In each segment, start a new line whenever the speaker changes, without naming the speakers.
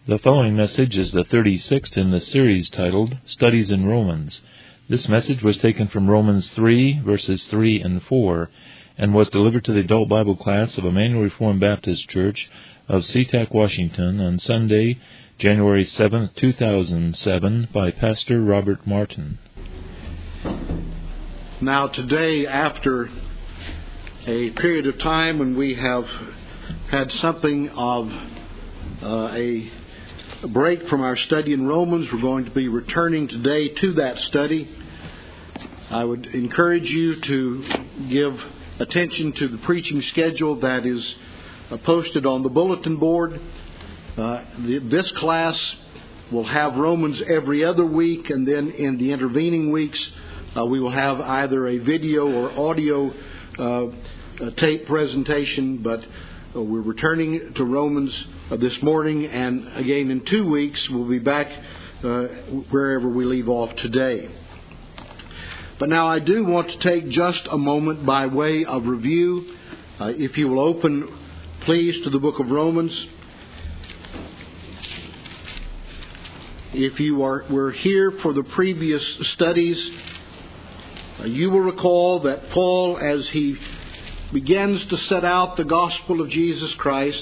The following message is the 36th in the series titled Studies in Romans. This message was taken from Romans 3, verses 3 and 4, and was delivered to the adult Bible class of Emmanuel Reformed Baptist Church of SeaTac, Washington, on Sunday, January 7, 2007, by Pastor Robert Martin.
Now today, after a period of time when we have had something of a break from our study in Romans, we're going to be returning today to that study. I would encourage you to give attention to the preaching schedule that is posted on the bulletin board. This class will have Romans every other week, and then in the intervening weeks we will have either a video or audio tape presentation, but we're returning to Romans this morning, and again in 2 weeks we'll be back wherever we leave off today. But now I do want to take just a moment by way of review. If you will open, please, to the book of Romans. If you were here for the previous studies, you will recall that Paul, as he begins to set out the gospel of Jesus Christ,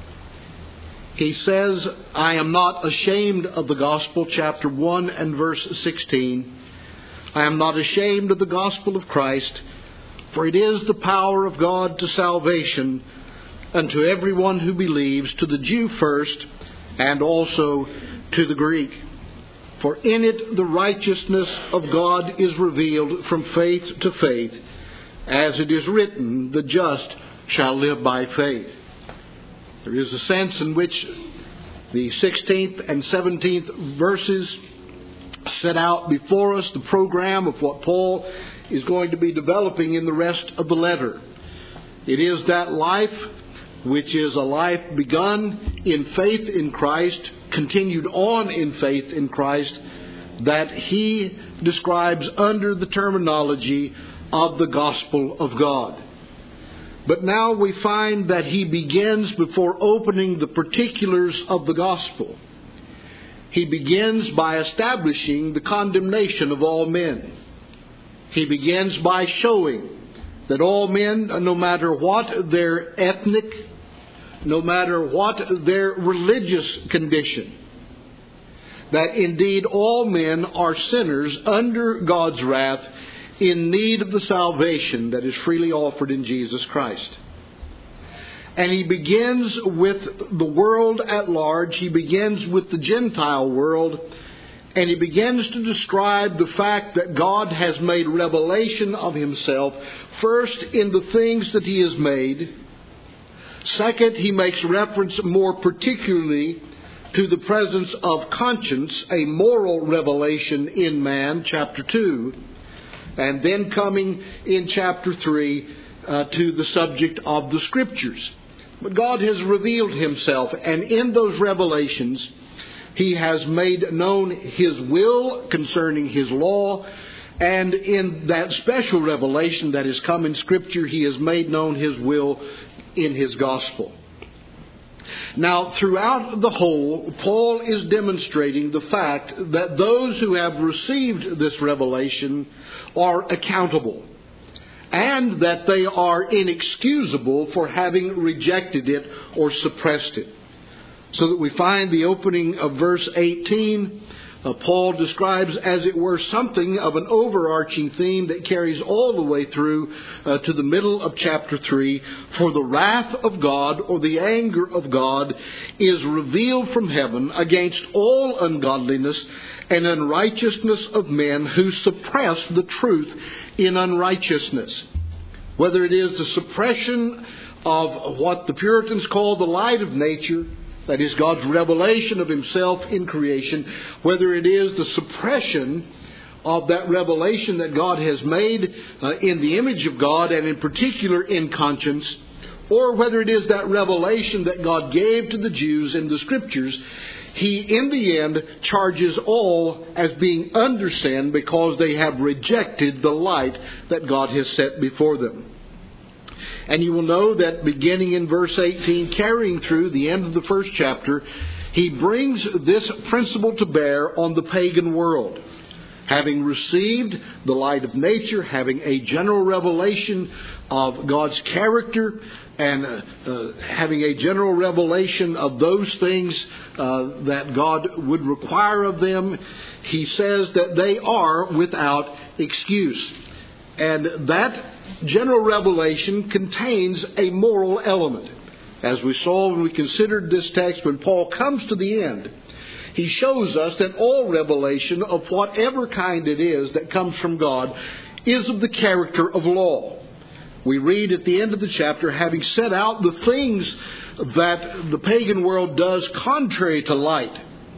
he says, I am not ashamed of the gospel, chapter 1 and verse 16. I am not ashamed of the gospel of Christ, for it is the power of God to salvation unto everyone who believes, to the Jew first, and also to the Greek. For in it the righteousness of God is revealed from faith to faith, as it is written, the just shall live by faith. There is a sense in which the 16th and 17th verses set out before us the program of what Paul is going to be developing in the rest of the letter. It is that life which is a life begun in faith in Christ, continued on in faith in Christ, that he describes under the terminology of the gospel of God. But now we find that he begins, before opening the particulars of the gospel, he begins by establishing the condemnation of all men. He begins by showing that all men, no matter what their ethnic, no matter what their religious condition, that indeed all men are sinners under God's wrath, in need of the salvation that is freely offered in Jesus Christ. And he begins with the world at large. He begins with the Gentile world. And he begins to describe the fact that God has made revelation of himself, first in the things that he has made. Second, he makes reference more particularly to the presence of conscience, a moral revelation in man, chapter 2. And then coming in chapter 3 to the subject of the Scriptures. But God has revealed himself, and in those revelations he has made known his will concerning his law, and in that special revelation that has come in Scripture, he has made known his will in his gospel. Now, throughout the whole, Paul is demonstrating the fact that those who have received this revelation are accountable, and that they are inexcusable for having rejected it or suppressed it. So that we find the opening of verse 18, Paul describes, as it were, something of an overarching theme that carries all the way through to the middle of chapter 3. For the wrath of God, or the anger of God, is revealed from heaven against all ungodliness and unrighteousness of men who suppress the truth in unrighteousness. Whether it is the suppression of what the Puritans call the light of nature, that is God's revelation of himself in creation, whether it is the suppression of that revelation that God has made in the image of God, and in particular in conscience, or whether it is that revelation that God gave to the Jews in the Scriptures, he in the end charges all as being under sin because they have rejected the light that God has set before them. And you will know that beginning in verse 18, carrying through the end of the first chapter, he brings this principle to bear on the pagan world. Having received the light of nature, having a general revelation of God's character, and having a general revelation of those things that God would require of them, he says that they are without excuse. And that general revelation contains a moral element. As we saw when we considered this text, when Paul comes to the end, he shows us that all revelation of whatever kind it is that comes from God is of the character of law. We read at the end of the chapter, having set out the things that the pagan world does contrary to light,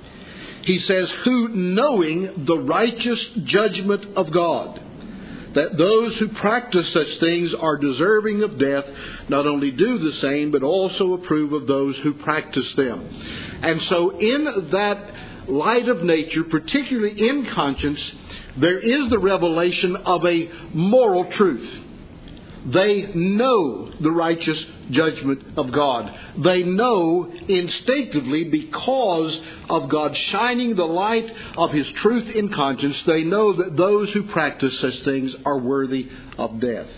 he says, who knowing the righteous judgment of God, that those who practice such things are deserving of death, not only do the same, but also approve of those who practice them. And so in that light of nature, particularly in conscience, there is the revelation of a moral truth. They know the righteous judgment of God. They know instinctively, because of God shining the light of His truth in conscience, they know that those who practice such things are worthy of death.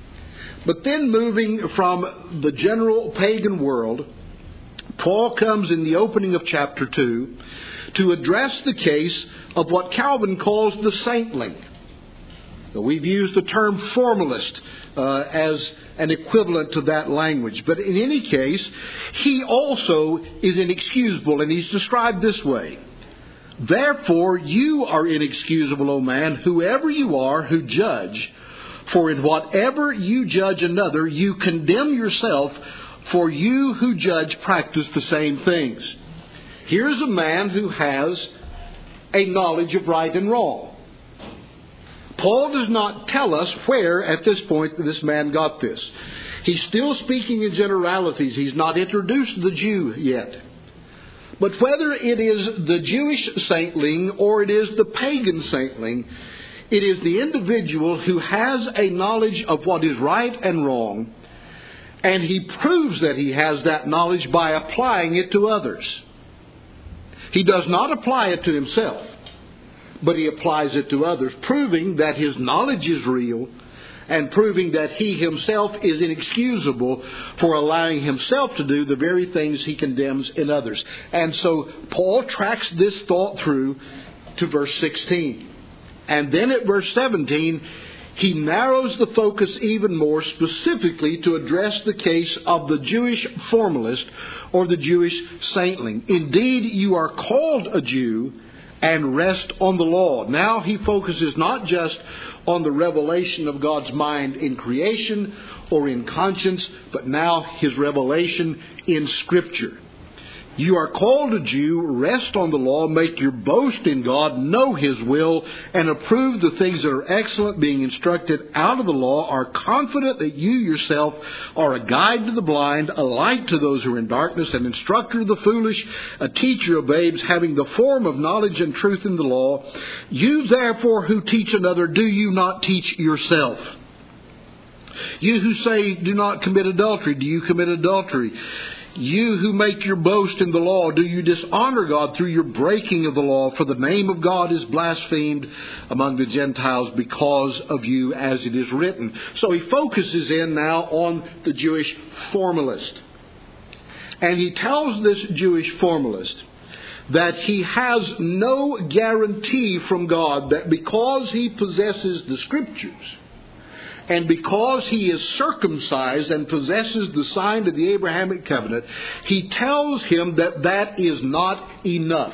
But then moving from the general pagan world, Paul comes in the opening of chapter 2 to address the case of what Calvin calls the saintling. We've used the term formalist as an equivalent to that language. But in any case, he also is inexcusable, and he's described this way. Therefore you are inexcusable, O man, whoever you are who judge. For in whatever you judge another, you condemn yourself, for you who judge practice the same things. Here's a man who has a knowledge of right and wrong. Paul does not tell us where, at this point, this man got this. He's still speaking in generalities. He's not introduced the Jew yet. But whether it is the Jewish saintling or it is the pagan saintling, it is the individual who has a knowledge of what is right and wrong, and he proves that he has that knowledge by applying it to others. He does not apply it to himself, but he applies it to others, proving that his knowledge is real and proving that he himself is inexcusable for allowing himself to do the very things he condemns in others. And so Paul tracks this thought through to verse 16. And then at verse 17, he narrows the focus even more specifically to address the case of the Jewish formalist or the Jewish saintling. Indeed, you are called a Jew and rest on the law. Now he focuses not just on the revelation of God's mind in creation or in conscience, but now his revelation in Scripture. You are called a Jew, rest on the law, make your boast in God, know His will, and approve the things that are excellent, being instructed out of the law, are confident that you yourself are a guide to the blind, a light to those who are in darkness, an instructor of the foolish, a teacher of babes, having the form of knowledge and truth in the law. You therefore who teach another, do you not teach yourself? You who say, do not commit adultery, do you commit adultery? You who make your boast in the law, do you dishonor God through your breaking of the law? For the name of God is blasphemed among the Gentiles because of you, as it is written. So he focuses in now on the Jewish formalist. And he tells this Jewish formalist that he has no guarantee from God that because he possesses the Scriptures, and because he is circumcised and possesses the sign of the Abrahamic covenant, he tells him that that is not enough.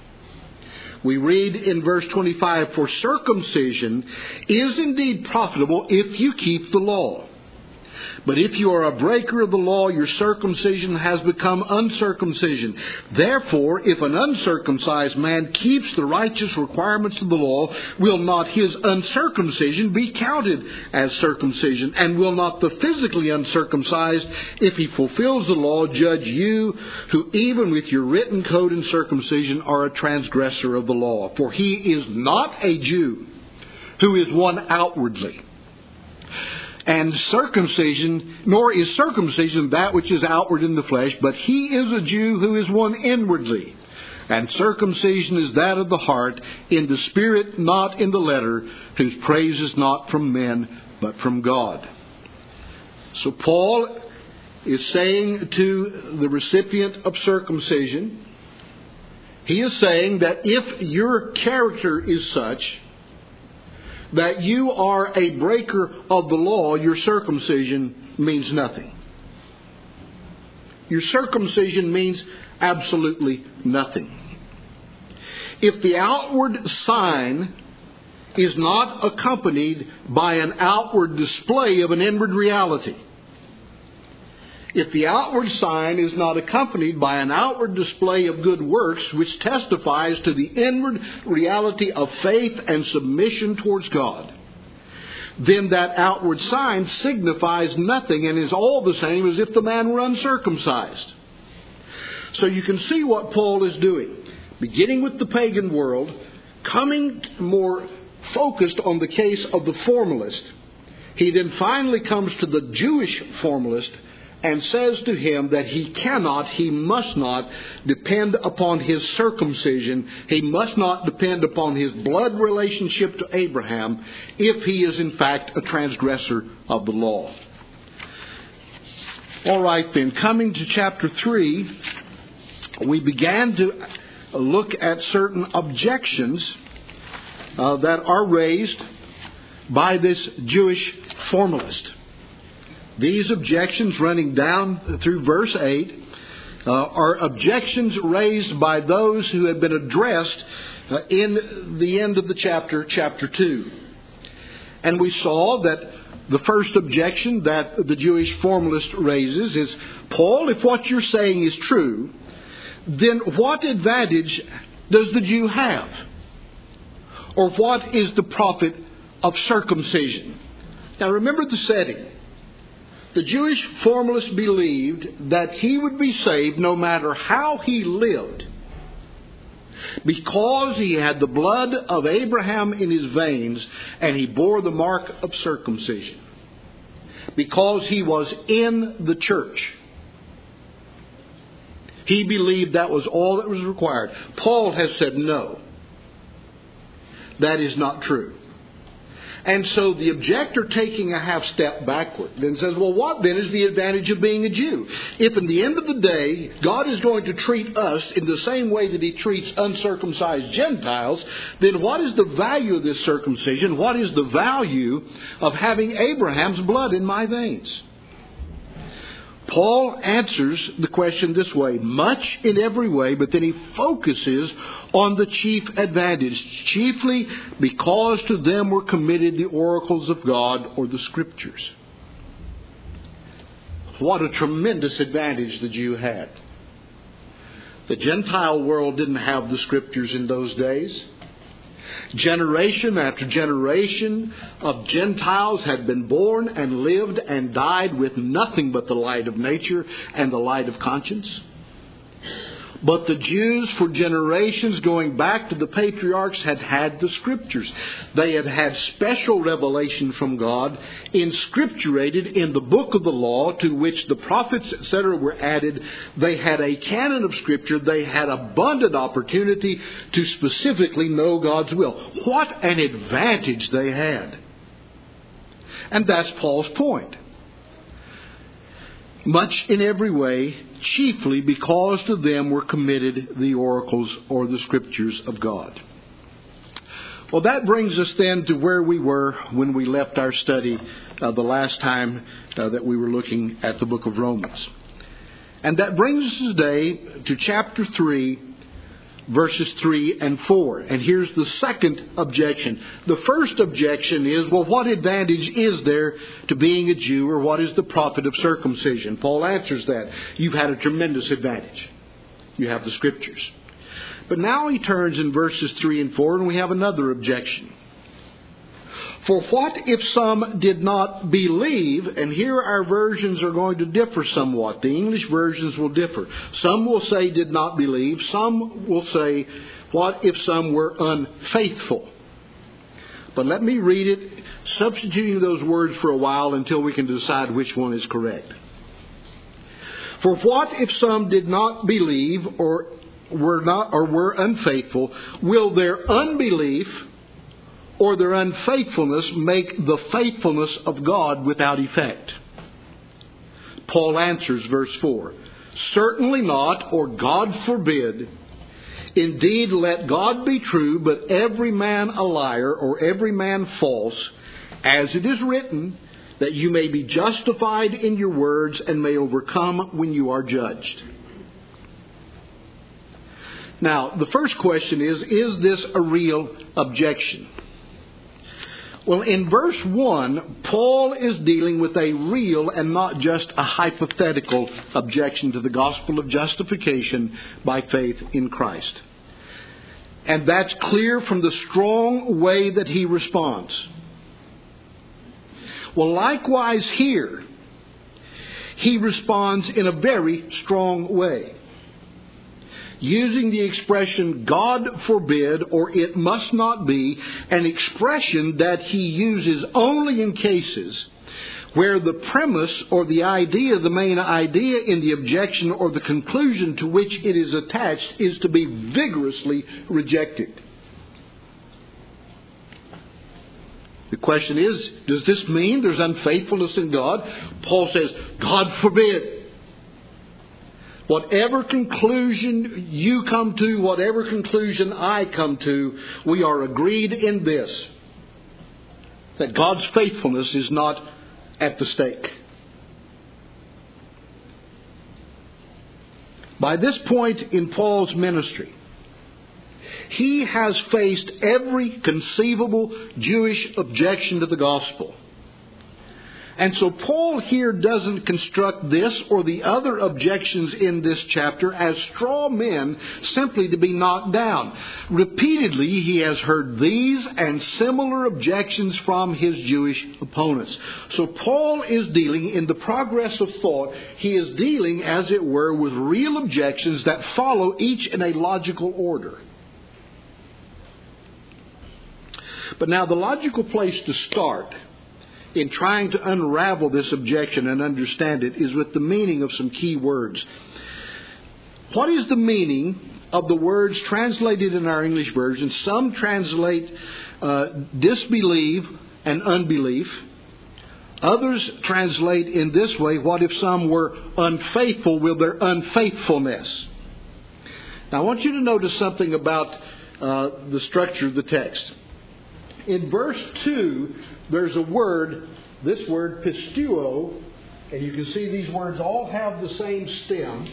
We read in verse 25, for circumcision is indeed profitable if you keep the law. But if you are a breaker of the law, your circumcision has become uncircumcision. Therefore, if an uncircumcised man keeps the righteous requirements of the law, will not his uncircumcision be counted as circumcision? And will not the physically uncircumcised, if he fulfills the law, judge you, who even with your written code and circumcision are a transgressor of the law? For he is not a Jew who is one outwardly. And circumcision, nor is circumcision that which is outward in the flesh, but he is a Jew who is one inwardly. And circumcision is that of the heart, in the spirit, not in the letter, whose praise is not from men, but from God. So Paul is saying to the recipient of circumcision, he is saying that if your character is such that you are a breaker of the law, your circumcision means nothing. Your circumcision means absolutely nothing. If the outward sign is not accompanied by an outward display of an inward reality, if the outward sign is not accompanied by an outward display of good works which testifies to the inward reality of faith and submission towards God, then that outward sign signifies nothing and is all the same as if the man were uncircumcised. So you can see what Paul is doing. Beginning with the pagan world, coming more focused on the case of the formalist, he then finally comes to the Jewish formalist and says to him that he must not depend upon his circumcision. He must not depend upon his blood relationship to Abraham if he is in fact a transgressor of the law. All right then, coming to chapter 3, we began to look at certain objections that are raised by this Jewish formalist. These objections, running down through verse 8, are objections raised by those who have been addressed in the end of the chapter 2. And we saw that the first objection that the Jewish formalist raises is, Paul, if what you're saying is true, then what advantage does the Jew have? Or what is the profit of circumcision? Now remember the setting. The Jewish formalist believed that he would be saved no matter how he lived, because he had the blood of Abraham in his veins and he bore the mark of circumcision, because he was in the church. He believed that was all that was required. Paul has said no. That is not true. And so the objector, taking a half step backward, then says, well, what then is the advantage of being a Jew? If in the end of the day, God is going to treat us in the same way that he treats uncircumcised Gentiles, then what is the value of this circumcision? What is the value of having Abraham's blood in my veins? Paul answers the question this way, much in every way, but then he focuses on the chief advantage, chiefly because to them were committed the oracles of God, or the Scriptures. What a tremendous advantage the Jew had. The Gentile world didn't have the Scriptures in those days. Generation after generation of Gentiles had been born and lived and died with nothing but the light of nature and the light of conscience. But the Jews, for generations going back to the patriarchs, had had the Scriptures. They had had special revelation from God, inscripturated in the book of the law, to which the prophets, etc., were added. They had a canon of Scripture. They had abundant opportunity to specifically know God's will. What an advantage they had. And that's Paul's point. Much in every way, chiefly because to them were committed the oracles, or the Scriptures of God. Well, that brings us then to where we were when we left our study the last time that we were looking at the book of Romans. And that brings us today to chapter 3, verses 3 and 4. And here's the second objection. The first objection is, well, what advantage is there to being a Jew, or what is the profit of circumcision? Paul answers that. You've had a tremendous advantage. You have the Scriptures. But now he turns in verses 3 and 4, and we have another objection. For what if some did not believe? And here our versions are going to differ somewhat. The English versions will differ. Some will say did not believe. Some will say, what if some were unfaithful? But let me read it, substituting those words for a while until we can decide which one is correct. For what if some did not believe or were unfaithful? Will their unbelief or their unfaithfulness make the faithfulness of God without effect? Paul answers, verse 4, certainly not, or God forbid. Indeed, let God be true, but every man a liar, or every man false, as it is written, that you may be justified in your words and may overcome when you are judged. Now, the first question is this a real objection? Well, in verse 1, Paul is dealing with a real and not just a hypothetical objection to the gospel of justification by faith in Christ. And that's clear from the strong way that he responds. Well, likewise here, he responds in a very strong way, using the expression God forbid, or it must not be, an expression that he uses only in cases where the premise or the idea, the main idea in the objection or the conclusion to which it is attached is to be vigorously rejected. The question is, does this mean there's unfaithfulness in God? Paul says, God forbid. Whatever conclusion you come to, whatever conclusion I come to, we are agreed in this, that God's faithfulness is not at the stake. By this point in Paul's ministry, he has faced every conceivable Jewish objection to the gospel. And so Paul here doesn't construct this or the other objections in this chapter as straw men simply to be knocked down. Repeatedly, he has heard these and similar objections from his Jewish opponents. So Paul is dealing, in the progress of thought, he is dealing, as it were, with real objections that follow each in a logical order. But now the logical place to start in trying to unravel this objection and understand it is with the meaning of some key words. What is the meaning of the words translated in our English version? Some translate disbelieve and unbelief. Others translate in this way, what if some were unfaithful? Will their unfaithfulness? Now I want you to notice something about the structure of the text. In verse 2, there's a word, this word, pistuo, and you can see these words all have the same stem.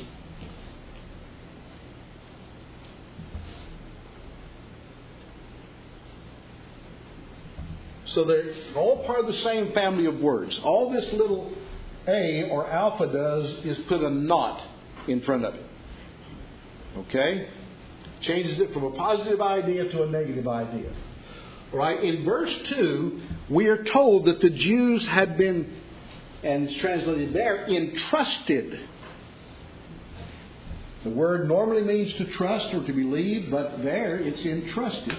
So they're all part of the same family of words. All this little A or alpha does is put a not in front of it. Okay? Changes it from a positive idea to a negative idea. Right? In verse 2, we are told that the Jews had been, and it's translated there, entrusted. The word normally means to trust or to believe, but there it's entrusted.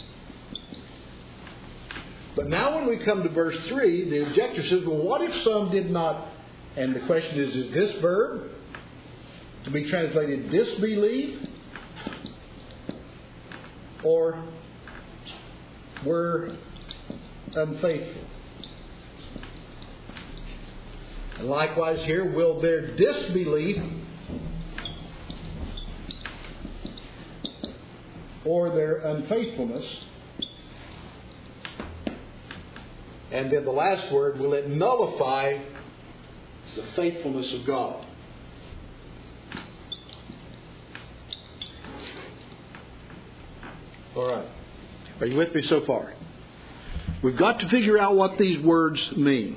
But now when we come to verse 3, the objector says, well, what if some did not? And the question is this verb to be translated disbelieve or were unfaithful? And likewise here, will their disbelief or their unfaithfulness, and then the last word, will it nullify the faithfulness of God? All right. Are you with me so far? We've got to figure out what these words mean.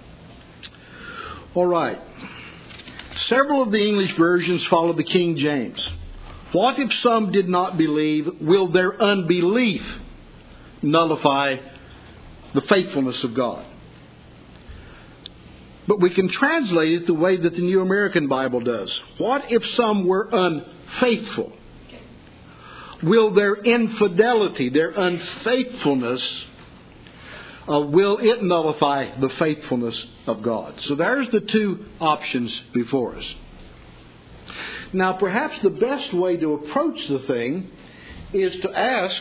All right. Several of the English versions follow the King James. What if some did not believe? Will their unbelief nullify the faithfulness of God? But we can translate it the way that the New American Bible does. What if some were unfaithful? Will their infidelity, their unfaithfulness, will it nullify the faithfulness of God? So there's the two options before us. Now, perhaps the best way to approach the thing is to ask,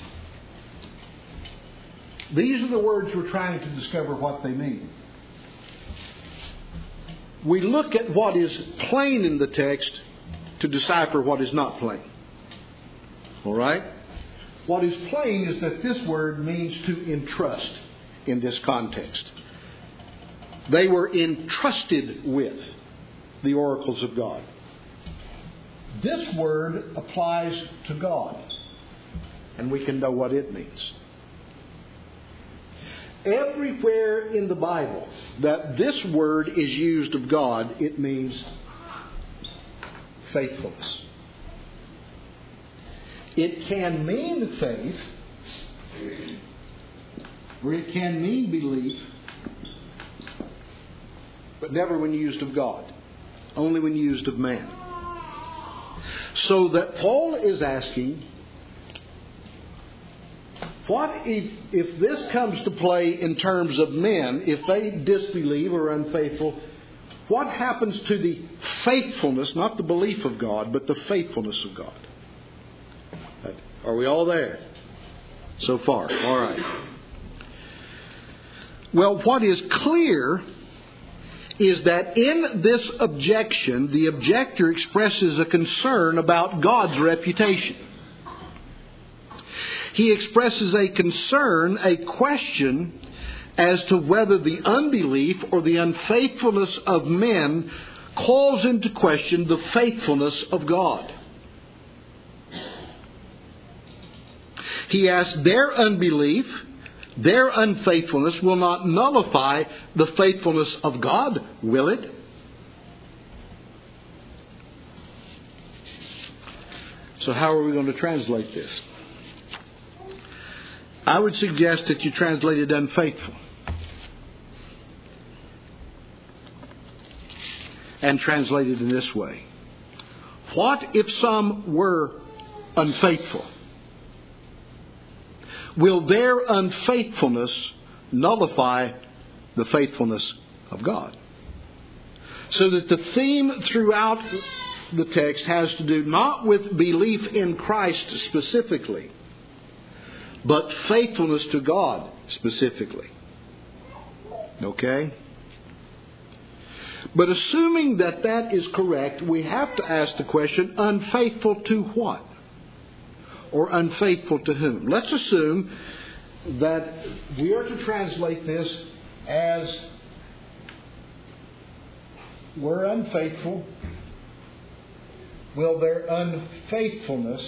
these are the words we're trying to discover what they mean. We look at what is plain in the text to decipher what is not plain. All right? What is plain is that this word means to entrust in this context. They were entrusted with the oracles of God. This word applies to God, and we can know what it means. Everywhere in the Bible that this word is used of God, it means faithfulness. It can mean faith, or it can mean belief, but never when used of God. Only when used of man. So that Paul is asking, what if this comes to play in terms of men, if they disbelieve or are unfaithful, what happens to the faithfulness, not the belief of God, but the faithfulness of God? Are we all there so far? All right. Well, what is clear is that in this objection, the objector expresses a concern about God's reputation. He expresses a concern, a question as to whether the unbelief or the unfaithfulness of men calls into question the faithfulness of God. He asks, their unbelief, their unfaithfulness will not nullify the faithfulness of God, will it? So how are we going to translate this? I would suggest that you translate it unfaithful. And translate it in this way. What if some were unfaithful? Will their unfaithfulness nullify the faithfulness of God? So that the theme throughout the text has to do not with belief in Christ specifically, but faithfulness to God specifically. Okay? But assuming that that is correct, we have to ask the question, unfaithful to what? Or unfaithful to whom? Let's assume that we are to translate this as we're unfaithful. Will their unfaithfulness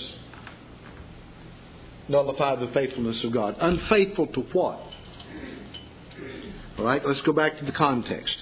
nullify the faithfulness of God? Unfaithful to what? All right, let's go back to the context.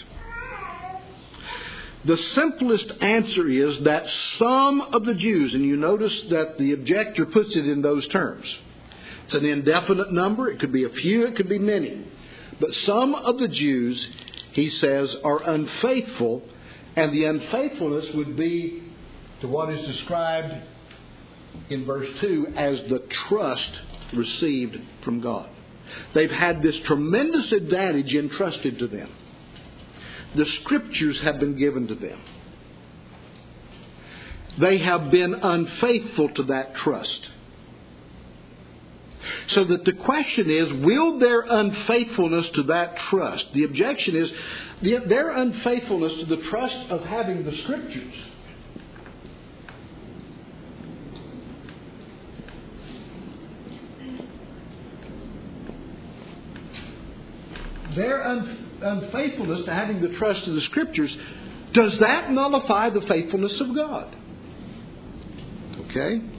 The simplest answer is that some of the Jews, and you notice that the objector puts it in those terms. It's an indefinite number. It could be a few, it could be many. But some of the Jews, he says, are unfaithful, and the unfaithfulness would be to what is described in verse 2 as the trust received from God. They've had this tremendous advantage entrusted to them. The Scriptures have been given to them. They have been unfaithful to that trust. So that the question is, will their unfaithfulness to that trust, the objection is, their unfaithfulness to the trust of having the Scriptures, their unfaithfulness to having the trust of the Scriptures, does that nullify the faithfulness of God? Okay?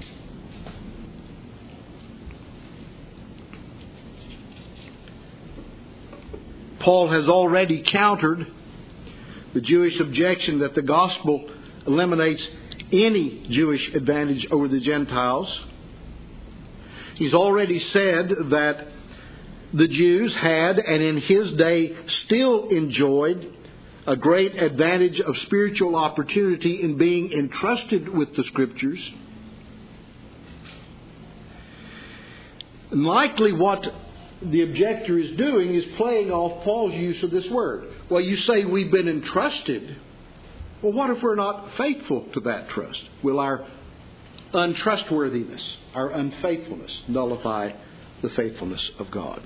Paul has already countered the Jewish objection that the gospel eliminates any Jewish advantage over the Gentiles. He's already said that the Jews had, and in his day still enjoyed, a great advantage of spiritual opportunity in being entrusted with the Scriptures. And likely what the objector is doing is playing off Paul's use of this word. Well, you say we've been entrusted. Well, what if we're not faithful to that trust? Will our untrustworthiness, our unfaithfulness, nullify the faithfulness of God?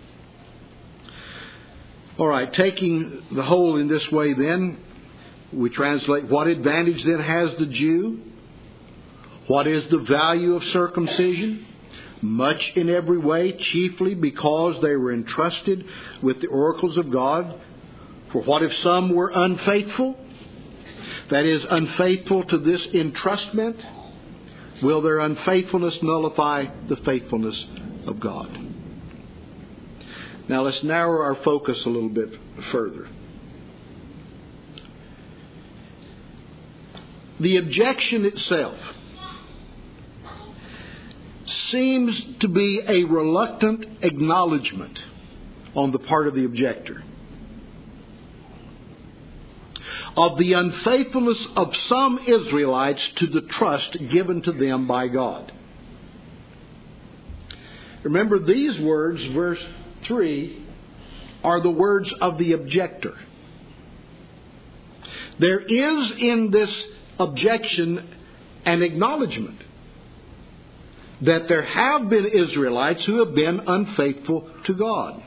All right, taking the whole in this way then, we translate, what advantage then has the Jew? What is the value of circumcision? Much in every way, chiefly because they were entrusted with the oracles of God. For what if some were unfaithful? That is, unfaithful to this entrustment? Will their unfaithfulness nullify the faithfulness of God? Now let's narrow our focus a little bit further. The objection itself seems to be a reluctant acknowledgement on the part of the objector of the unfaithfulness of some Israelites to the trust given to them by God. Remember, these words, verse 3, are the words of the objector. There is in this objection an acknowledgement that there have been Israelites who have been unfaithful to God.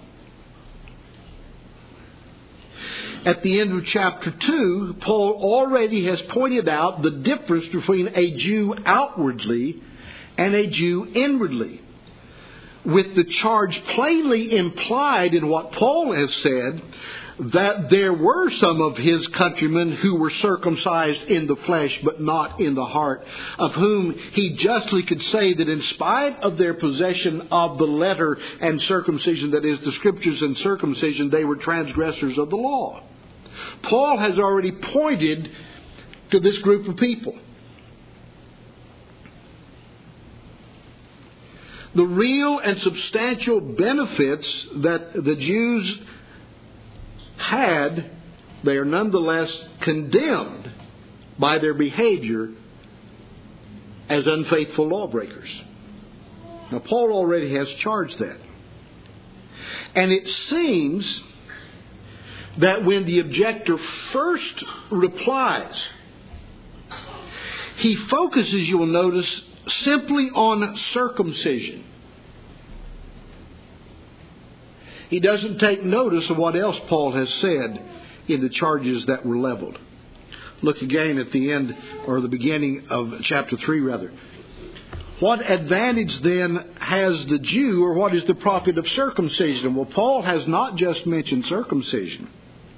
At the end of chapter 2, Paul already has pointed out the difference between a Jew outwardly and a Jew inwardly, with the charge plainly implied in what Paul has said that there were some of his countrymen who were circumcised in the flesh but not in the heart, of whom he justly could say that in spite of their possession of the letter and circumcision, that is, the Scriptures and circumcision, they were transgressors of the law. Paul has already pointed to this group of people. The real and substantial benefits that the Jews had, they are nonetheless condemned by their behavior as unfaithful lawbreakers. Now, Paul already has charged that. And it seems that when the objector first replies, he focuses, you will notice, simply on circumcision. He doesn't take notice of what else Paul has said in the charges that were leveled. Look again at the end, or the beginning of chapter 3 rather. What advantage then has the Jew, or what is the profit of circumcision? Well, Paul has not just mentioned circumcision.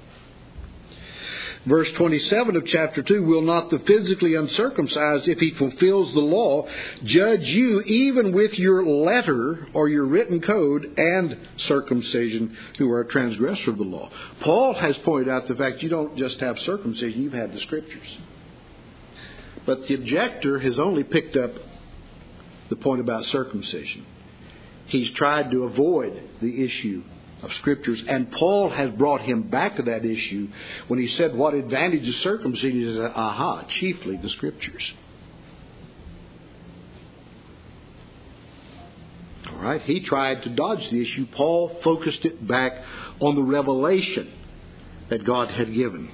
Verse 27 of chapter 2, will not the physically uncircumcised, if he fulfills the law, judge you even with your letter or your written code and circumcision, who are a transgressor of the law? Paul has pointed out the fact you don't just have circumcision, you've had the Scriptures. But the objector has only picked up the point about circumcision. He's tried to avoid the issue of Scriptures, and Paul has brought him back to that issue when he said, what advantage is circumcision? He said, chiefly the Scriptures. All right, he tried to dodge the issue. Paul focused it back on the revelation that God had given.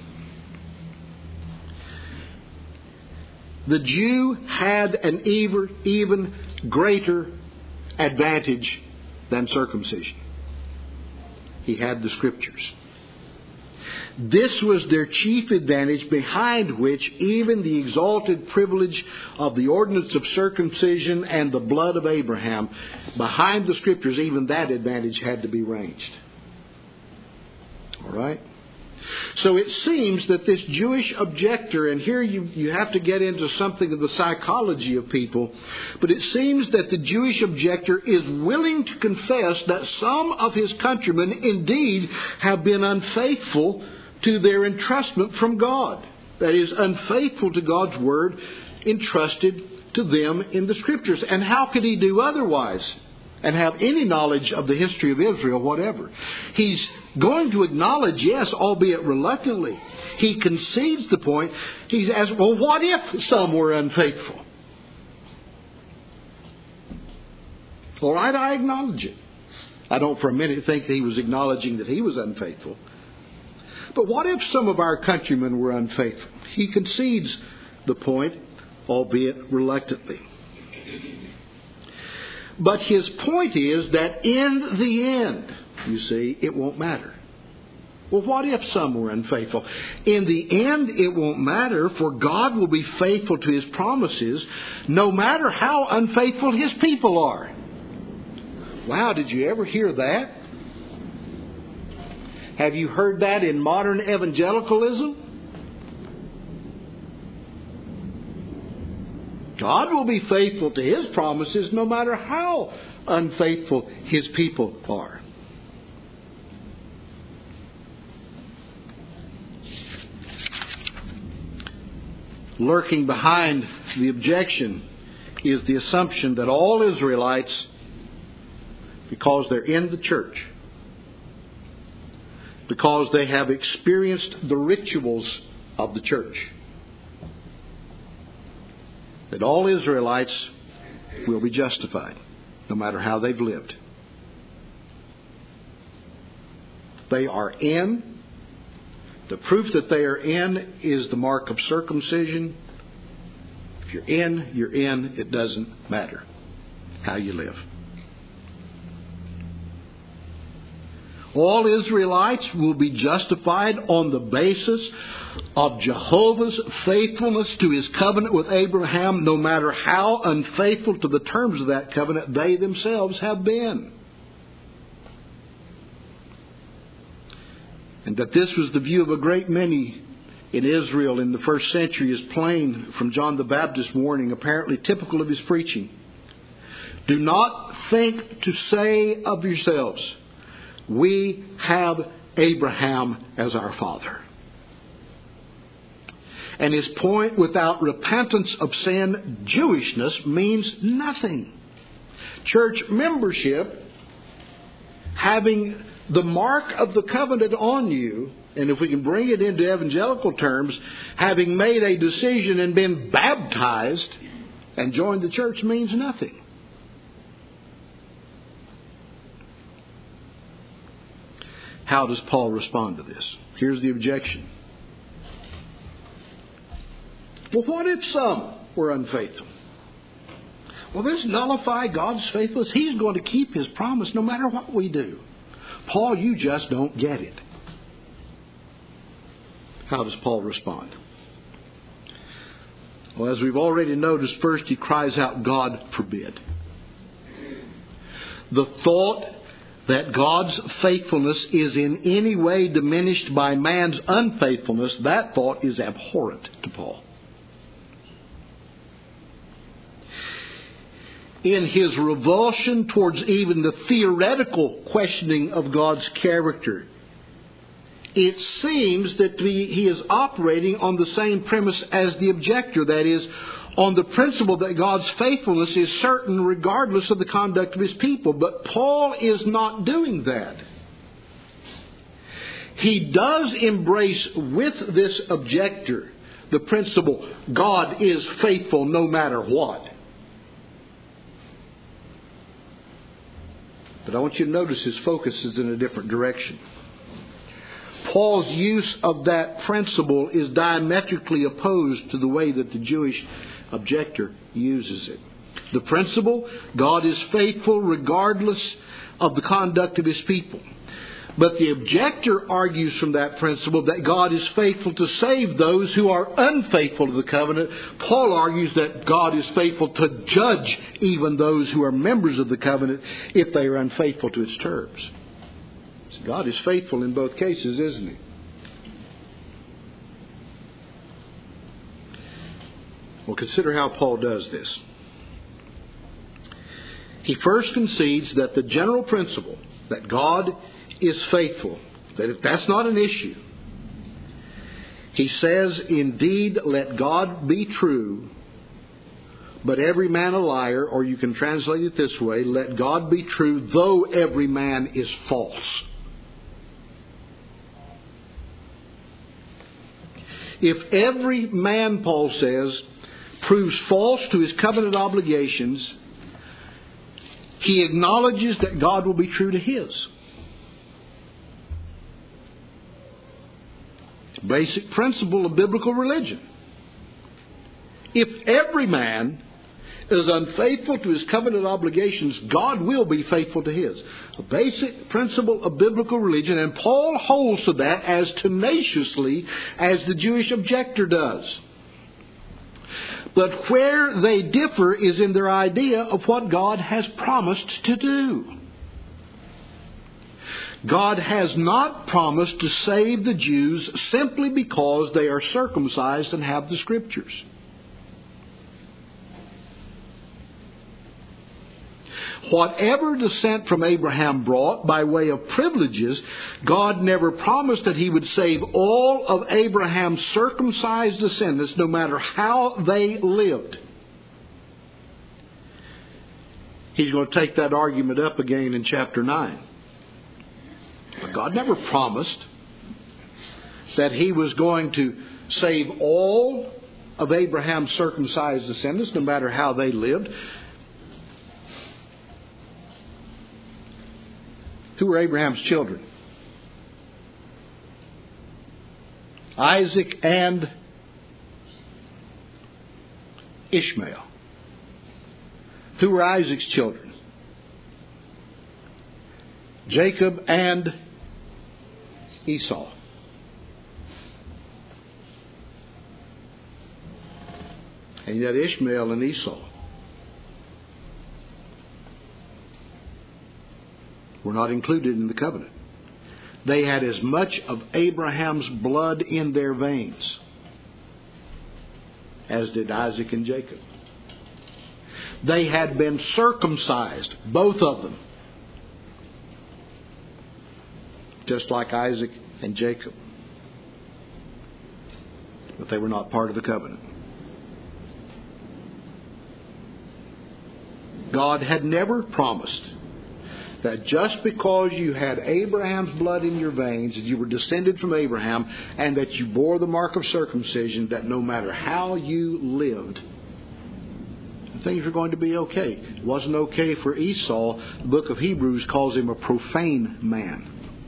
The Jew had an even greater advantage than circumcision. He had the Scriptures. This was their chief advantage, behind which even the exalted privilege of the ordinance of circumcision and the blood of Abraham, behind the Scriptures, even that advantage had to be ranged. All right? So it seems that this Jewish objector, and here you have to get into something of the psychology of people, but it seems that the Jewish objector is willing to confess that some of his countrymen indeed have been unfaithful to their entrustment from God. That is, unfaithful to God's word entrusted to them in the Scriptures. And how could he do otherwise and have any knowledge of the history of Israel, whatever? He's going to acknowledge, yes, albeit reluctantly. He concedes the point. He's asked, well, what if some were unfaithful? All right, I acknowledge it. I don't for a minute think that he was acknowledging that he was unfaithful. But what if some of our countrymen were unfaithful? He concedes the point, albeit reluctantly. But his point is that in the end, you see, it won't matter. Well, what if some were unfaithful? In the end, it won't matter, for God will be faithful to His promises, no matter how unfaithful His people are. Wow, did you ever hear that? Have you heard that in modern evangelicalism? God will be faithful to His promises no matter how unfaithful His people are. Lurking behind the objection is the assumption that all Israelites, because they're in the church, because they have experienced the rituals of the church, that all Israelites will be justified, no matter how they've lived. They are in. The proof that they are in is the mark of circumcision. If you're in, you're in. It doesn't matter how you live. All Israelites will be justified on the basis of Jehovah's faithfulness to His covenant with Abraham, no matter how unfaithful to the terms of that covenant they themselves have been. And that this was the view of a great many in Israel in the first century is plain from John the Baptist's warning, apparently typical of his preaching. Do not think to say of yourselves, we have Abraham as our father. And his point, without repentance of sin, Jewishness means nothing. Church membership, having the mark of the covenant on you, and if we can bring it into evangelical terms, having made a decision and been baptized and joined the church means nothing. How does Paul respond to this? Here's the objection. Well, what if some were unfaithful? Well, this nullify God's faithfulness. He's going to keep His promise no matter what we do. Paul, you just don't get it. How does Paul respond? Well, as we've already noticed, first he cries out, God forbid. The thought that God's faithfulness is in any way diminished by man's unfaithfulness, that thought is abhorrent to Paul. In his revulsion towards even the theoretical questioning of God's character, it seems that he is operating on the same premise as the objector, that is, on the principle that God's faithfulness is certain regardless of the conduct of His people. But Paul is not doing that. He does embrace with this objector the principle, God is faithful no matter what. But I want you to notice his focus is in a different direction. Paul's use of that principle is diametrically opposed to the way that the Jewish objector uses it. The principle, God is faithful regardless of the conduct of His people. But the objector argues from that principle that God is faithful to save those who are unfaithful to the covenant. Paul argues that God is faithful to judge even those who are members of the covenant if they are unfaithful to its terms. So God is faithful in both cases, isn't He? Well, consider how Paul does this. He first concedes that the general principle that God is faithful, that if that's not an issue, he says, indeed, let God be true, but every man a liar, or you can translate it this way, let God be true, though every man is false. If every man, Paul says, proves false to his covenant obligations, he acknowledges that God will be true to his. Basic principle of biblical religion. If every man is unfaithful to his covenant obligations, God will be faithful to his. A basic principle of biblical religion, and Paul holds to that as tenaciously as the Jewish objector does. But where they differ is in their idea of what God has promised to do. God has not promised to save the Jews simply because they are circumcised and have the Scriptures. Whatever descent from Abraham brought by way of privileges, God never promised that he would save all of Abraham's circumcised descendants, no matter how they lived. He's going to take that argument up again in chapter 9. But God never promised that he was going to save all of Abraham's circumcised descendants, no matter how they lived. Who were Abraham's children? Isaac and Ishmael. Who were Isaac's children? Jacob and Esau. And yet Ishmael and Esau were not included in the covenant. They had as much of Abraham's blood in their veins as did Isaac and Jacob. They had been circumcised, both of them, just like Isaac and Jacob. But they were not part of the covenant. God had never promised that just because you had Abraham's blood in your veins, that you were descended from Abraham, and that you bore the mark of circumcision, that no matter how you lived, things were going to be okay. It wasn't okay for Esau. The book of Hebrews calls him a profane man.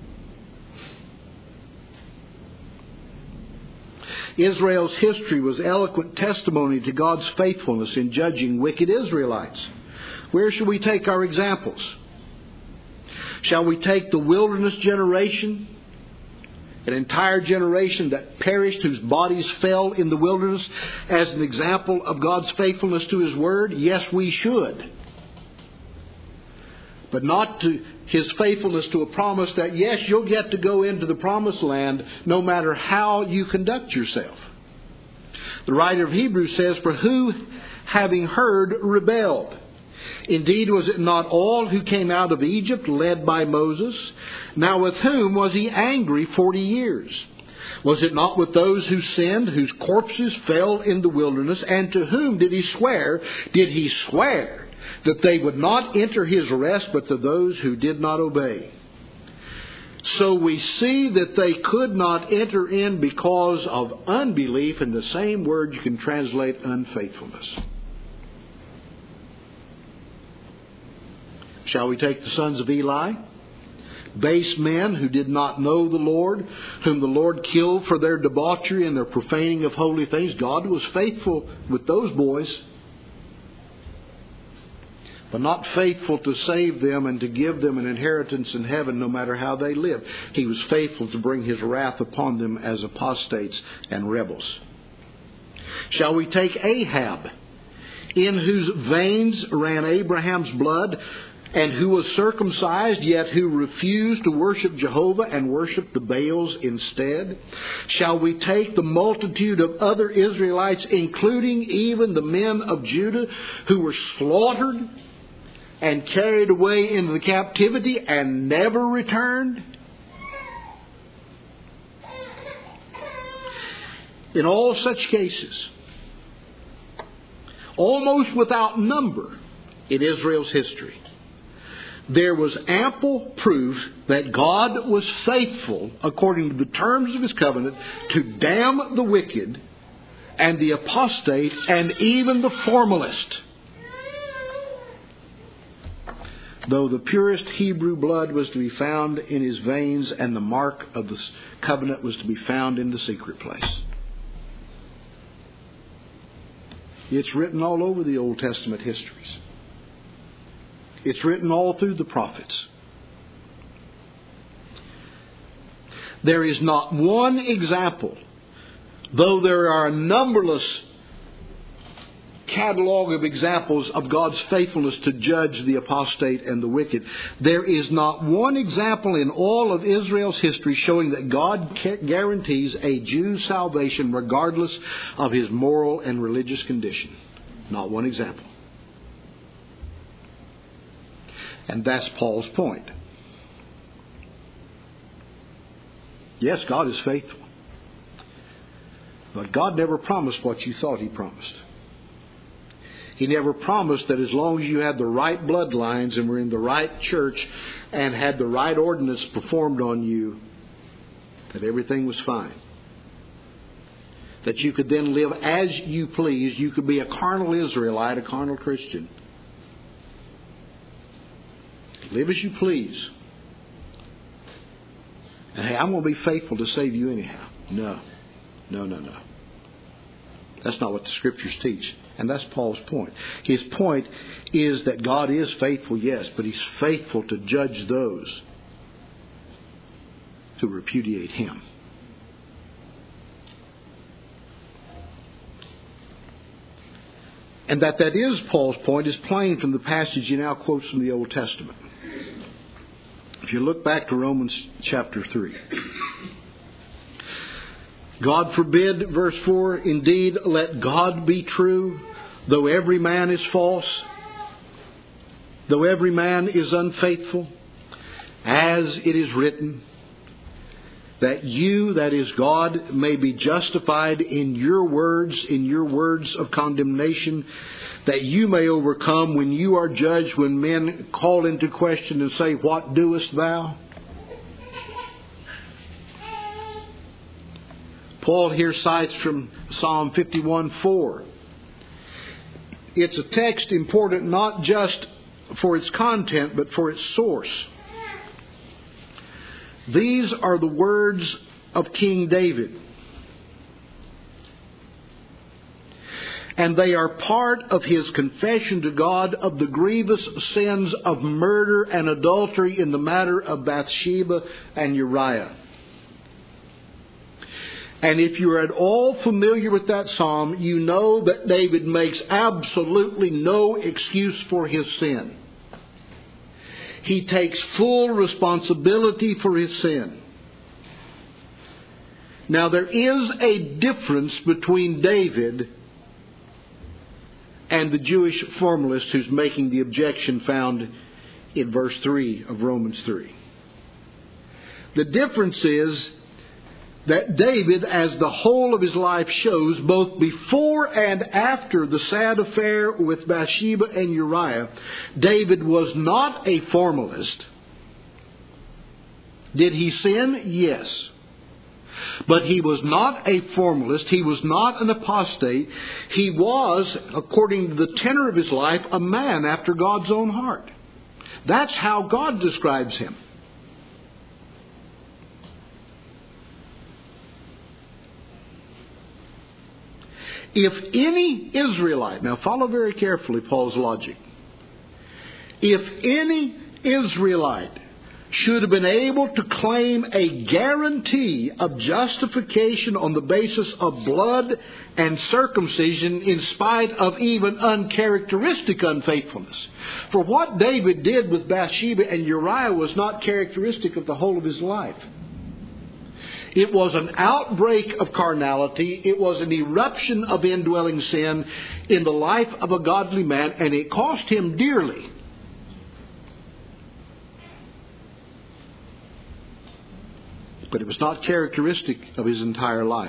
Israel's history was eloquent testimony to God's faithfulness in judging wicked Israelites. Where should we take our examples? Shall we take the wilderness generation, an entire generation that perished, whose bodies fell in the wilderness, as an example of God's faithfulness to His Word? Yes, we should. But not to His faithfulness to a promise that, yes, you'll get to go into the promised land no matter how you conduct yourself. The writer of Hebrews says, "For who, having heard, rebelled? Indeed, was it not all who came out of Egypt led by Moses? Now with whom was he angry 40 years? Was it not with those who sinned, whose corpses fell in the wilderness? And to whom did he swear? Did he swear that they would not enter his rest, but to those who did not obey?" So we see that they could not enter in because of unbelief. In the same word you can translate unfaithfulness. Shall we take the sons of Eli? Base men who did not know the Lord, whom the Lord killed for their debauchery and their profaning of holy things. God was faithful with those boys, but not faithful to save them and to give them an inheritance in heaven no matter how they lived. He was faithful to bring His wrath upon them as apostates and rebels. Shall we take Ahab, in whose veins ran Abraham's blood, and who was circumcised, yet who refused to worship Jehovah and worshiped the Baals instead? Shall we take the multitude of other Israelites, including even the men of Judah, who were slaughtered and carried away into the captivity and never returned? In all such cases, almost without number in Israel's history, there was ample proof that God was faithful, according to the terms of His covenant, to damn the wicked and the apostate and even the formalist. though the purest Hebrew blood was to be found in his veins, and the mark of the covenant was to be found in the secret place. It's written all over the Old Testament histories. It's written all through the prophets. There is not one example, though there are a numberless catalog of examples of God's faithfulness to judge the apostate and the wicked. There is not one example in all of Israel's history showing that God guarantees a Jew's salvation regardless of his moral and religious condition. Not one example. And that's Paul's point. Yes, God is faithful. But God never promised what you thought He promised. He never promised that as long as you had the right bloodlines and were in the right church and had the right ordinance performed on you, that everything was fine. That you could then live as you please. You could be a carnal Israelite, a carnal Christian. Live as you please. And hey, I'm going to be faithful to save you anyhow. No. That's not what the Scriptures teach. And that's Paul's point. His point is that God is faithful, yes, but He's faithful to judge those who repudiate Him. And that is Paul's point is plain from the passage he now quotes from the Old Testament. If you look back to Romans chapter 3. God forbid, verse 4, indeed, let God be true, though every man is false, though every man is unfaithful, as it is written, that you, that is God, may be justified in your words of condemnation, that you may overcome when you are judged, when men call into question and say, what doest thou? Paul here cites from Psalm 51:4. It's a text important not just for its content, but for its source. These are the words of King David. And they are part of his confession to God of the grievous sins of murder and adultery in the matter of Bathsheba and Uriah. And if you're at all familiar with that psalm, you know that David makes absolutely no excuse for his sin. He takes full responsibility for his sin. Now there is a difference between David and the Jewish formalist who's making the objection found in verse 3 of Romans 3. The difference is that David, as the whole of his life shows, both before and after the sad affair with Bathsheba and Uriah, David was not a formalist. Did he sin? Yes. But he was not a formalist. He was not an apostate. He was, according to the tenor of his life, a man after God's own heart. That's how God describes him. If any Israelite, now follow very carefully Paul's logic. If any Israelite should have been able to claim a guarantee of justification on the basis of blood and circumcision in spite of even uncharacteristic unfaithfulness. For what David did with Bathsheba and Uriah was not characteristic of the whole of his life. It was an outbreak of carnality. It was an eruption of indwelling sin in the life of a godly man, and it cost him dearly. But it was not characteristic of his entire life.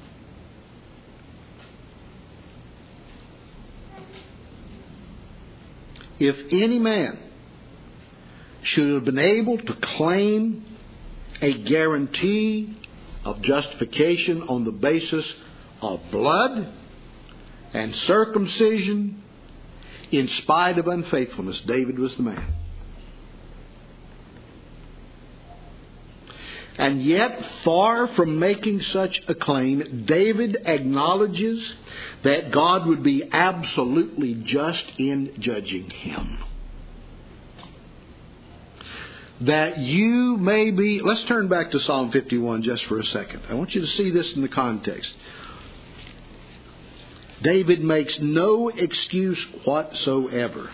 If any man should have been able to claim a guarantee of justification on the basis of blood and circumcision in spite of unfaithfulness, David was the man. And yet, far from making such a claim, David acknowledges that God would be absolutely just in judging him. That you may be... Let's turn back to Psalm 51 just for a second. I want you to see this in the context. David makes no excuse whatsoever.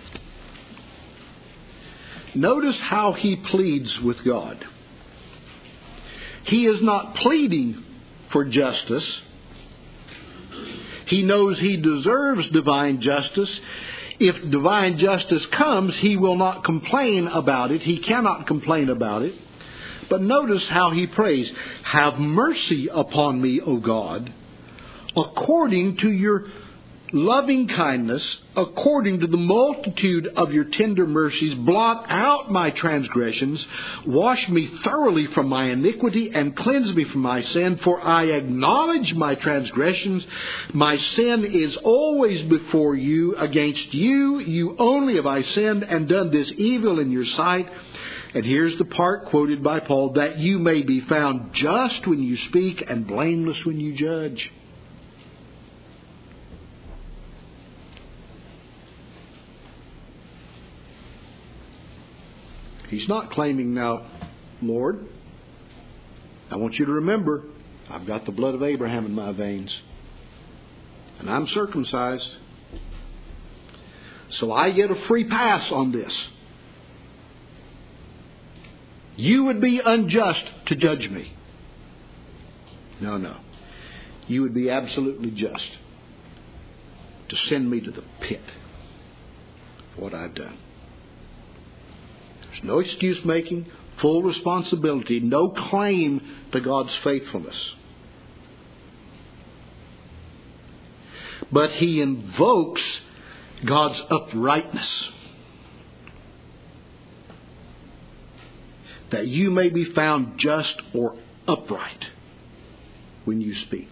Notice how he pleads with God. He is not pleading for justice. He knows he deserves divine justice. If divine justice comes, he will not complain about it. He cannot complain about it. But notice how he prays. Have mercy upon me, O God, according to your loving kindness, according to the multitude of your tender mercies. Blot out my transgressions. Wash me thoroughly from my iniquity and cleanse me from my sin. For I acknowledge my transgressions. My sin is always before you. Against you, you only have I sinned and done this evil in your sight. And here's the part quoted by Paul, that you may be found just when you speak and blameless when you judge. He's not claiming now, Lord, I want you to remember, I've got the blood of Abraham in my veins. And I'm circumcised. So I get a free pass on this. You would be unjust to judge me. No. You would be absolutely just to send me to the pit for what I've done. There's no excuse making, full responsibility, no claim to God's faithfulness. But he invokes God's uprightness. That you may be found just or upright when you speak.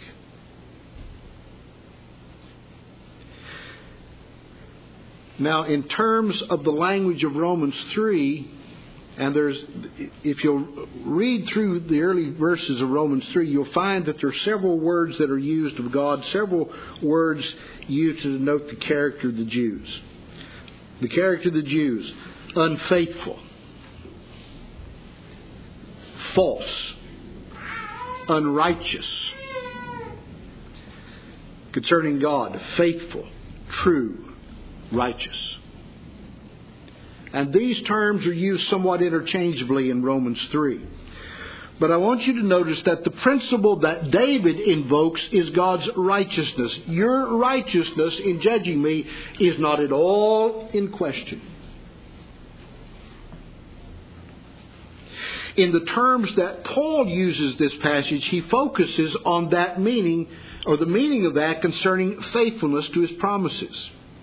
Now, in terms of the language of Romans 3, and if you'll read through the early verses of Romans 3, you'll find that there are several words that are used of God, several words used to denote the character of the Jews. The character of the Jews: unfaithful, false, unrighteous. Concerning God: faithful, true, righteous. And these terms are used somewhat interchangeably in Romans 3. But I want you to notice that the principle that David invokes is God's righteousness. Your righteousness in judging me is not at all in question. In the terms that Paul uses this passage, he focuses on that meaning, or the meaning of that concerning faithfulness to his promises.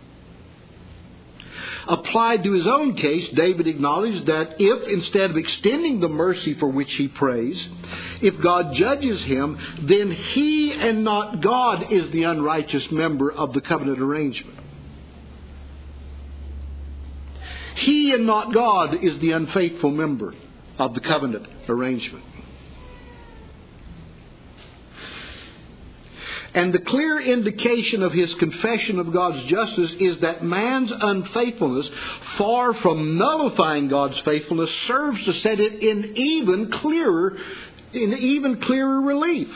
Applied to his own case, David acknowledged that if, instead of extending the mercy for which he prays, if God judges him, then he and not God is the unrighteous member of the covenant arrangement. He and not God is the unfaithful member of the covenant arrangement. And the clear indication of his confession of God's justice is that man's unfaithfulness, far from nullifying God's faithfulness, serves to set it in even clearer relief.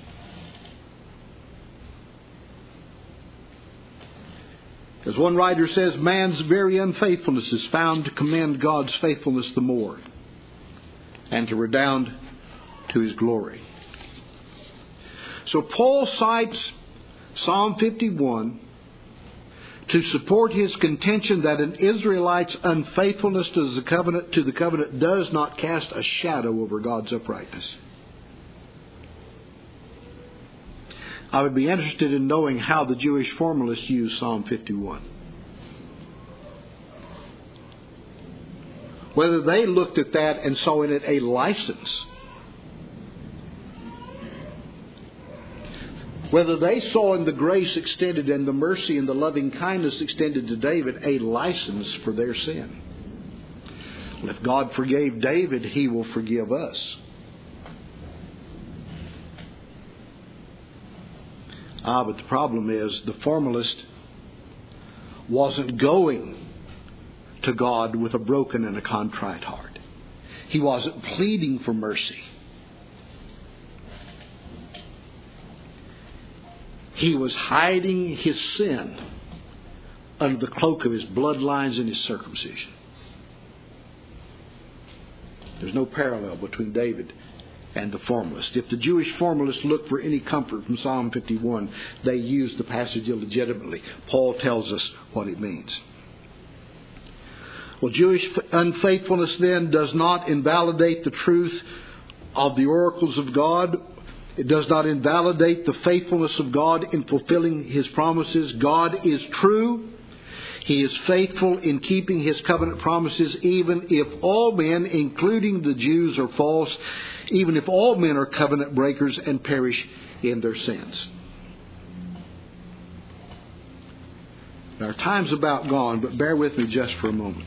As one writer says, man's very unfaithfulness is found to commend God's faithfulness the more, and to redound to his glory. So Paul cites Psalm 51 to support his contention that an Israelite's unfaithfulness to the covenant does not cast a shadow over God's uprightness. I would be interested in knowing how the Jewish formalists use Psalm 51. Whether they looked at that and saw in it a license. Whether they saw in the grace extended and the mercy and the loving kindness extended to David a license for their sin. Well, if God forgave David, he will forgive us. But the problem is the formalist wasn't going to God with a broken and a contrite heart. He wasn't pleading for mercy. He was hiding his sin under the cloak of his bloodlines and his circumcision. There's no parallel between David and the formalist. If the Jewish formalists look for any comfort from Psalm 51, they use the passage illegitimately. Paul tells us what it means. Well, Jewish unfaithfulness then does not invalidate the truth of the oracles of God. It does not invalidate the faithfulness of God in fulfilling His promises. God is true. He is faithful in keeping His covenant promises, even if all men, including the Jews, are false, even if all men are covenant breakers and perish in their sins. Now, our time's about gone, but bear with me just for a moment.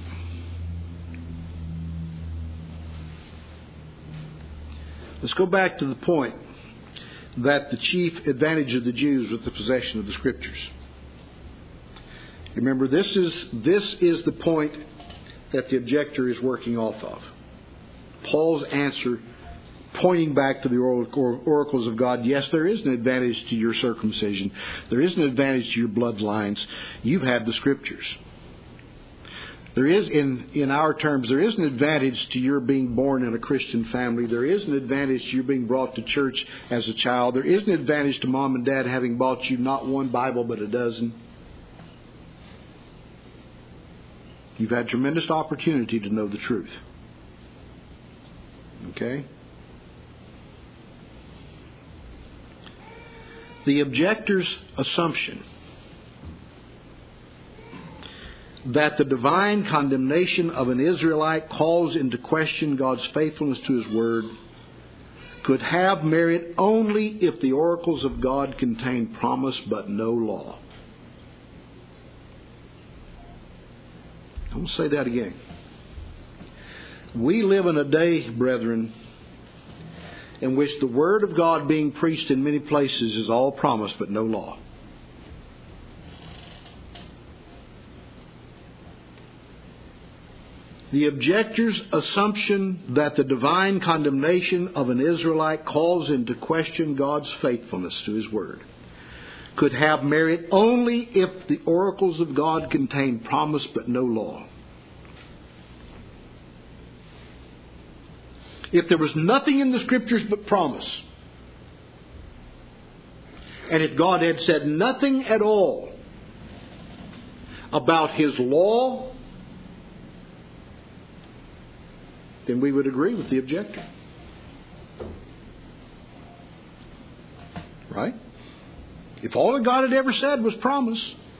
Let's go back to the point that the chief advantage of the Jews was the possession of the Scriptures. Remember, this is the point that the objector is working off of. Paul's answer, pointing back to the oracles of God, yes, there is an advantage to your circumcision. There is an advantage to your bloodlines. You've had the Scriptures. There is, in our terms, there is an advantage to your being born in a Christian family. There is an advantage to you being brought to church as a child. There is an advantage to mom and dad having bought you not one Bible but a dozen. You've had tremendous opportunity to know the truth. Okay? The objector's assumption that the divine condemnation of an Israelite calls into question God's faithfulness to His Word could have merit only if the oracles of God contain promise but no law. I'm going to say that again. We live in a day, brethren, in which the Word of God being preached in many places is all promise but no law. The objector's assumption that the divine condemnation of an Israelite calls into question God's faithfulness to His Word could have merit only if the oracles of God contain promise but no law. If there was nothing in the Scriptures but promise, and if God had said nothing at all about His law, then we would agree with the objector. Right? If all that God had ever said was promise,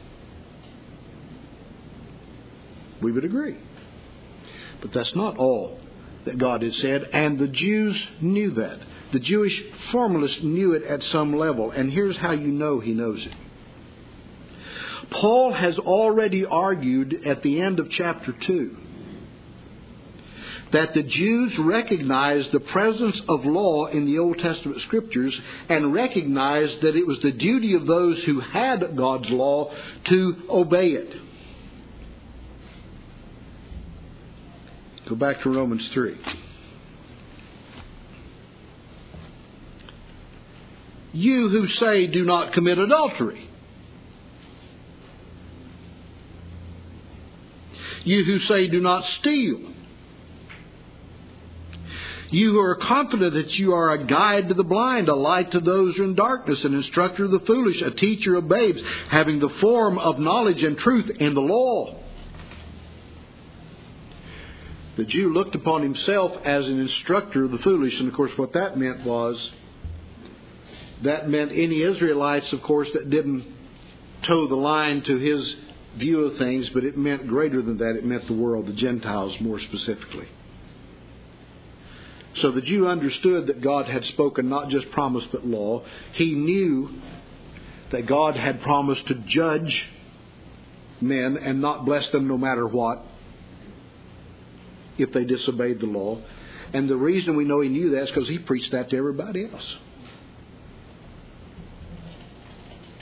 we would agree. But that's not all that God had said, and the Jews knew that. The Jewish formalists knew it at some level, and here's how you know he knows it. Paul has already argued at the end of chapter 2 that the Jews recognized the presence of law in the Old Testament Scriptures and recognized that it was the duty of those who had God's law to obey it. Go back to Romans 3. You who say do not commit adultery. You who say do not steal. You who are confident that you are a guide to the blind, a light to those who are in darkness, an instructor of the foolish, a teacher of babes, having the form of knowledge and truth in the law. The Jew looked upon himself as an instructor of the foolish, and of course what that meant any Israelites, of course, that didn't toe the line to his view of things, but it meant greater than that. It meant the world, the Gentiles more specifically. So the Jew understood that God had spoken not just promise but law. He knew that God had promised to judge men and not bless them no matter what if they disobeyed the law. And the reason we know he knew that is because he preached that to everybody else.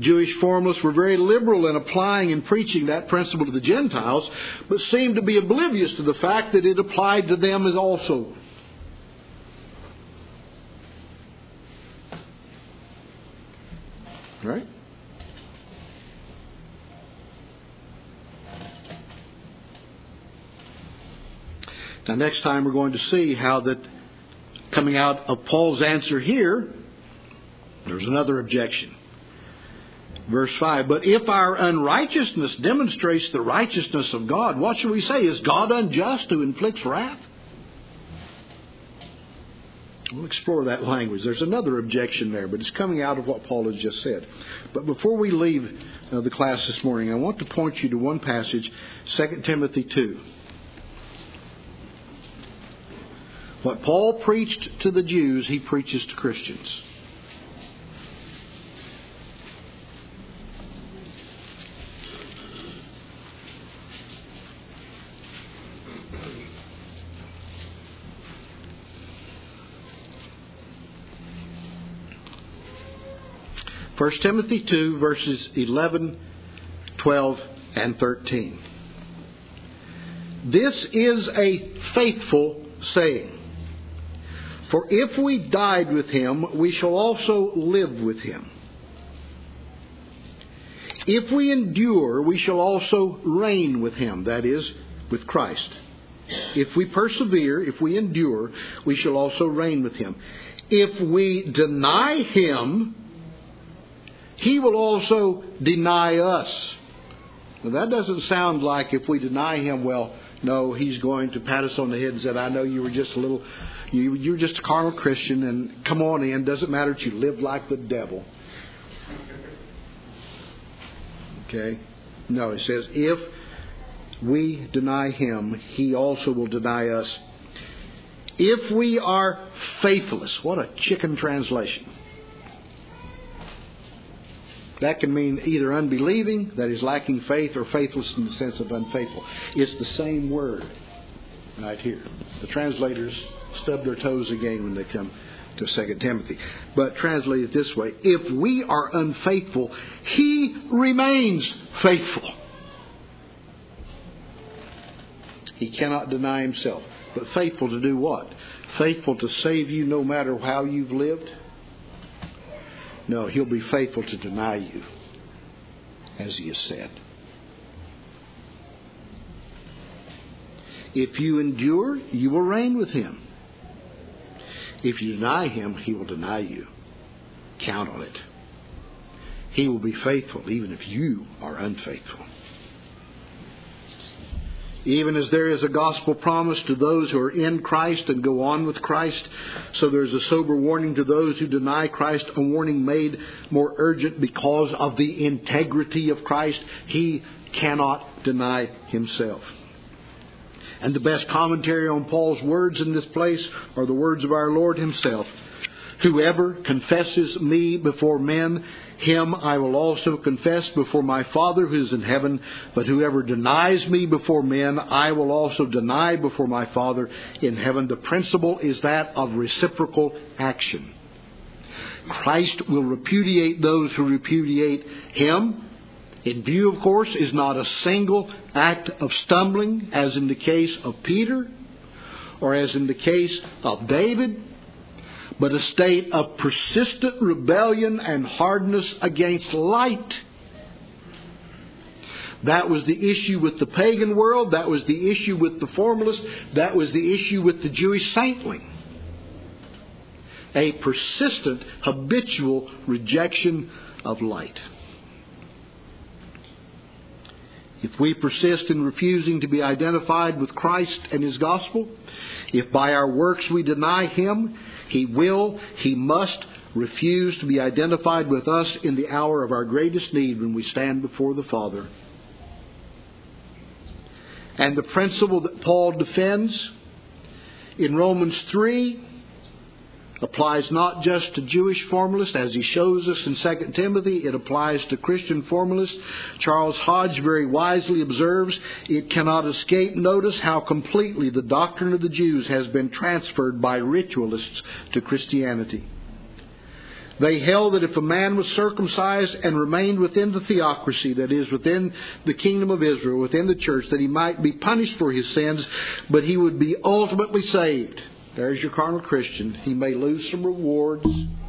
Jewish formalists were very liberal in applying and preaching that principle to the Gentiles, but seemed to be oblivious to the fact that it applied to them as also. Right? Now, next time we're going to see how that, coming out of Paul's answer here, there's another objection. Verse 5, but if our unrighteousness demonstrates the righteousness of God, what shall we say? Is God unjust who inflicts wrath? We'll explore that language. There's another objection there, but it's coming out of what Paul has just said. But before we leave the class this morning, I want to point you to one passage, 2 Timothy 2. What Paul preached to the Jews, he preaches to Christians. First Timothy 2, verses 11, 12, and 13. This is a faithful saying. For if we died with him, we shall also live with him. If we endure, we shall also reign with him, that is, with Christ. If we persevere, if we endure, we shall also reign with him. If we deny him, he will also deny us. Now, that doesn't sound like if we deny him, well, no, he's going to pat us on the head and say, I know you were just a little, you're just a carnal Christian, and come on in. Doesn't matter that you live like the devil. Okay? No, it says, if we deny him, he also will deny us. If we are faithless. What a chicken translation. That can mean either unbelieving, that is lacking faith, or faithless in the sense of unfaithful. It's the same word right here. The translators stub their toes again when they come to 2 Timothy. But translate it this way. If we are unfaithful, he remains faithful. He cannot deny himself. But faithful to do what? Faithful to save you no matter how you've lived? No, he'll be faithful to deny you, as he has said. If you endure, you will reign with him. If you deny him, he will deny you. Count on it. He will be faithful even if you are unfaithful. Even as there is a gospel promise to those who are in Christ and go on with Christ, so there's a sober warning to those who deny Christ, a warning made more urgent because of the integrity of Christ. He cannot deny himself. And the best commentary on Paul's words in this place are the words of our Lord himself. Whoever confesses me before men, him I will also confess before my Father who is in heaven. But whoever denies me before men, I will also deny before my Father in heaven. The principle is that of reciprocal action. Christ will repudiate those who repudiate him. In view, of course, is not a single act of stumbling, as in the case of Peter or as in the case of David, but a state of persistent rebellion and hardness against light. That was the issue with the pagan world. That was the issue with the formalists. That was the issue with the Jewish saintling. A persistent, habitual rejection of light. If we persist in refusing to be identified with Christ and his gospel, if by our works we deny him, he must refuse to be identified with us in the hour of our greatest need when we stand before the Father. And the principle that Paul defends in Romans 3 applies not just to Jewish formalists, as he shows us in 2 Timothy. It applies to Christian formalists. Charles Hodge very wisely observes, it cannot escape notice how completely the doctrine of the Jews has been transferred by ritualists to Christianity. They held that if a man was circumcised and remained within the theocracy, that is, within the kingdom of Israel, within the church, that he might be punished for his sins, but he would be ultimately saved. There's your carnal Christian. He may lose some rewards.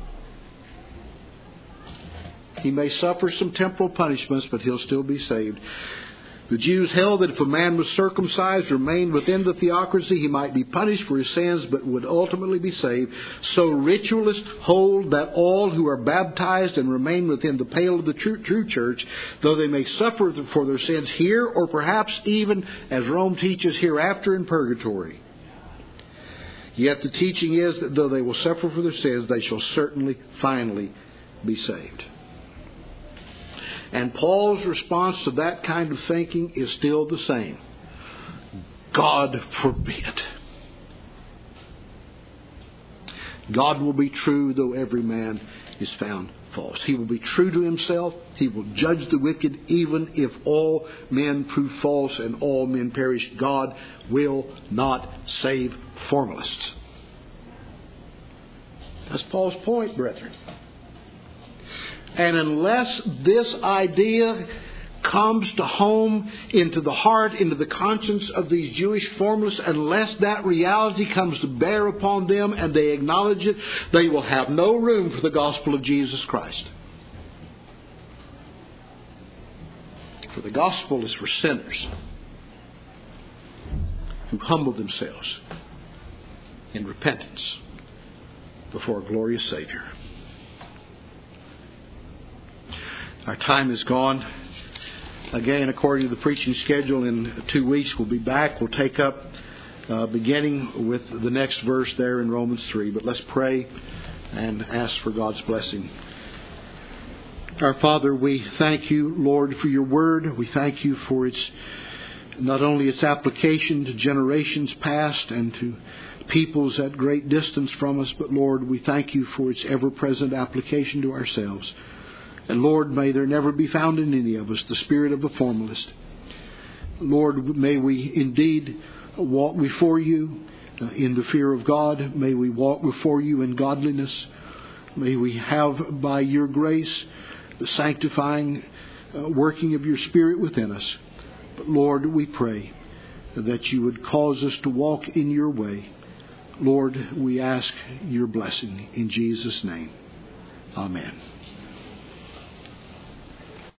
He may suffer some temporal punishments, but he'll still be saved. The Jews held that if a man was circumcised, remained within the theocracy, he might be punished for his sins, but would ultimately be saved. So ritualists hold that all who are baptized and remain within the pale of the true church, though they may suffer for their sins here, or perhaps even, as Rome teaches, hereafter in purgatory. Yet the teaching is that though they will suffer for their sins, they shall certainly, finally be saved. And Paul's response to that kind of thinking is still the same. God forbid. God will be true, though every man is found false. He will be true to himself. He will judge the wicked, even if all men prove false and all men perish. God will not save formalists. That's Paul's point, brethren. And unless this idea comes to home into the heart, into the conscience of these Jewish formalists, unless that reality comes to bear upon them and they acknowledge it, they will have no room for the gospel of Jesus Christ. For the gospel is for sinners who humble themselves in repentance before a glorious Savior. Our time is gone. Again, according to the preaching schedule, in 2 weeks we'll be back. We'll take up beginning with the next verse there in Romans 3. But let's pray and ask for God's blessing. Our Father, we thank you, Lord, for your word. We thank you for its not only its application to generations past and to peoples at great distance from us, but Lord, we thank you for its ever-present application to ourselves. And Lord, may there never be found in any of us the spirit of a formalist. Lord, may we indeed walk before you in the fear of God. May we walk before you in godliness. May we have, by your grace, the sanctifying working of your Spirit within us. But Lord, we pray that you would cause us to walk in your way. Lord, we ask your blessing in Jesus' name. Amen.